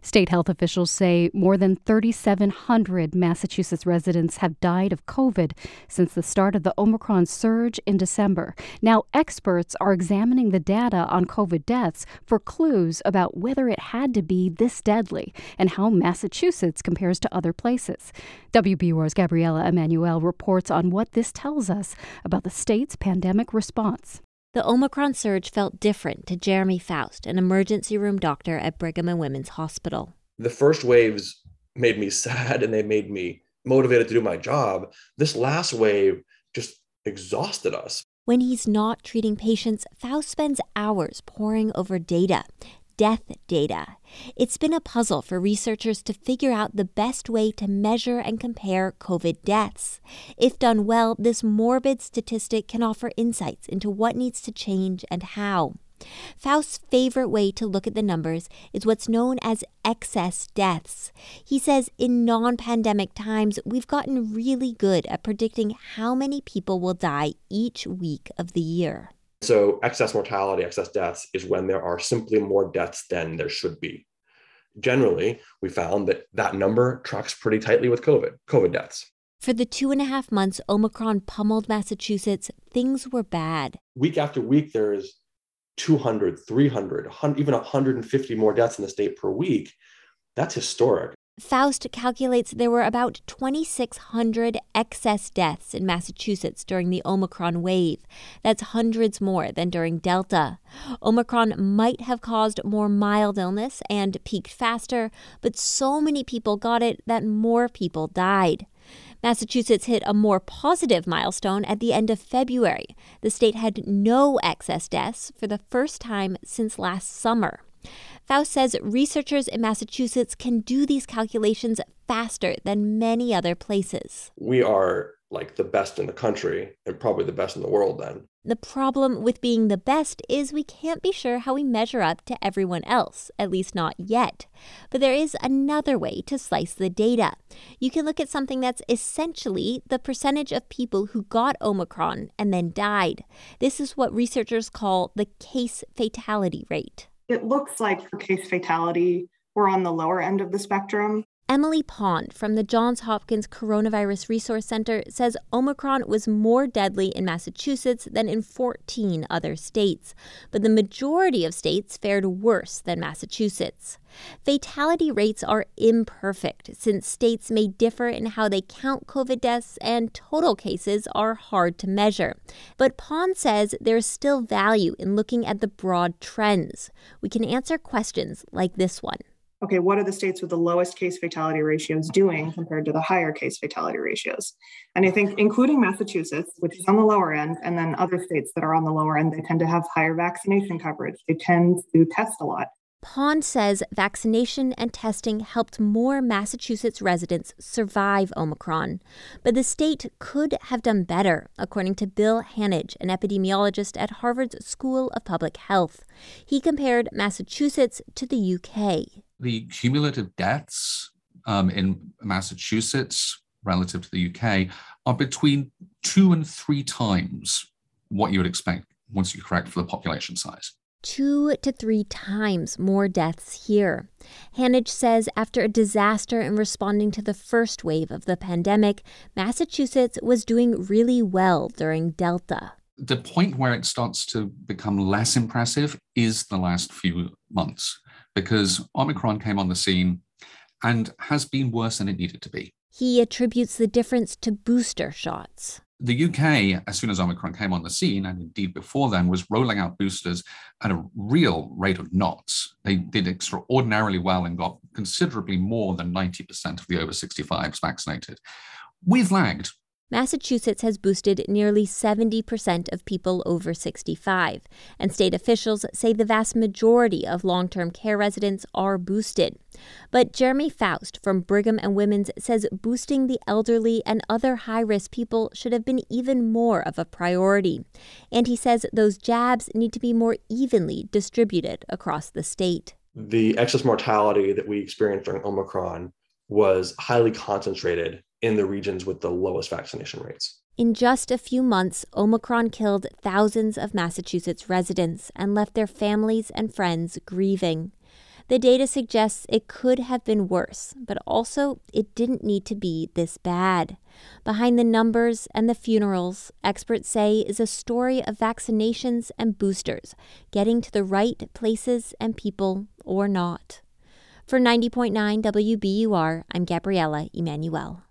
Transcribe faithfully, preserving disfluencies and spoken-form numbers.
State health officials say more than three thousand seven hundred Massachusetts residents have died of COVID since the start of the Omicron surge in December. Now, experts are examining the data on COVID deaths for clues about whether it had to be this deadly and how Massachusetts compares to other places. W B U R's Gabriella Emanuel reports on what this tells us about the state's pandemic response. The Omicron surge felt different to Jeremy Faust, an emergency room doctor at Brigham and Women's Hospital. The first waves made me sad and they made me motivated to do my job. This last wave just exhausted us. When he's not treating patients, Faust spends hours poring over data. Death data. It's been a puzzle for researchers to figure out the best way to measure and compare COVID deaths. If done well, this morbid statistic can offer insights into what needs to change and how. Faust's favorite way to look at the numbers is what's known as excess deaths. He says in non-pandemic times, we've gotten really good at predicting how many people will die each week of the year. So excess mortality, excess deaths is when there are simply more deaths than there should be. Generally, we found that that number tracks pretty tightly with COVID, COVID deaths. For the two and a half months Omicron pummeled Massachusetts, things were bad. Week after week, there's two hundred, three hundred, even one hundred fifty more deaths in the state per week. That's historic. Faust calculates there were about twenty-six hundred excess deaths in Massachusetts during the Omicron wave. That's hundreds more than during Delta. Omicron might have caused more mild illness and peaked faster, but so many people got it that more people died. Massachusetts hit a more positive milestone at the end of February. The state had no excess deaths for the first time since last summer. Faust says researchers in Massachusetts can do these calculations faster than many other places. We are like the best in the country and probably the best in the world then. The problem with being the best is we can't be sure how we measure up to everyone else, at least not yet. But there is another way to slice the data. You can look at something that's essentially the percentage of people who got Omicron and then died. This is what researchers call the case fatality rate. It looks like for case fatality, we're on the lower end of the spectrum. Emily Pond from the Johns Hopkins Coronavirus Resource Center says Omicron was more deadly in Massachusetts than in fourteen other states, but the majority of states fared worse than Massachusetts. Fatality rates are imperfect since states may differ in how they count COVID deaths and total cases are hard to measure. But Pond says there's still value in looking at the broad trends. We can answer questions like this one. Okay, what are the states with the lowest case fatality ratios doing compared to the higher case fatality ratios? And I think including Massachusetts, which is on the lower end, and then other states that are on the lower end, they tend to have higher vaccination coverage. They tend to test a lot. Pond says vaccination and testing helped more Massachusetts residents survive Omicron. But the state could have done better, according to Bill Hanage, an epidemiologist at Harvard's School of Public Health. He compared Massachusetts to the U K. The cumulative deaths um, in Massachusetts relative to the U K are between two and three times what you would expect once you correct for the population size. Two to three times more deaths here. Hanage says after a disaster in responding to the first wave of the pandemic, Massachusetts was doing really well during Delta. The point where it starts to become less impressive is the last few months, because Omicron came on the scene and has been worse than it needed to be. He attributes the difference to booster shots. The U K, as soon as Omicron came on the scene, and indeed before then, was rolling out boosters at a real rate of knots. They did extraordinarily well and got considerably more than ninety percent of the over sixty-fives vaccinated. We've lagged. Massachusetts has boosted nearly seventy percent of people over sixty-five, and state officials say the vast majority of long-term care residents are boosted. But Jeremy Faust from Brigham and Women's says boosting the elderly and other high-risk people should have been even more of a priority. And he says those jabs need to be more evenly distributed across the state. The excess mortality that we experienced during Omicron was highly concentrated in the regions with the lowest vaccination rates. In just a few months, Omicron killed thousands of Massachusetts residents and left their families and friends grieving. The data suggests it could have been worse, but also it didn't need to be this bad. Behind the numbers and the funerals, experts say, is a story of vaccinations and boosters, getting to the right places and people or not. For ninety point nine W B U R, I'm Gabriella Emanuel.